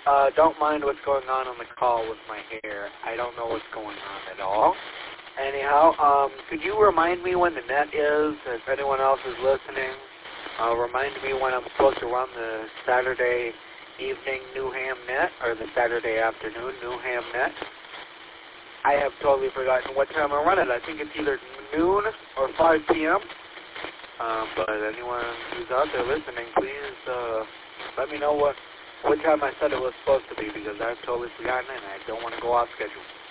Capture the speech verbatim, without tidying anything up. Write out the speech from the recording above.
Uh, don't mind what's going on on the call with my hair. I don't know what's going on at all. Anyhow, um, could you remind me when the net is, if anyone else is listening? Uh, remind me when I'm supposed to run the Saturday evening Newham net, or the Saturday afternoon Newham net. I have totally forgotten what time I run it. I think it's either noon or five p m Um, but anyone who's out there listening, please uh, let me know what, what time I said it was supposed to be, because I've totally forgotten it and I don't want to go off schedule.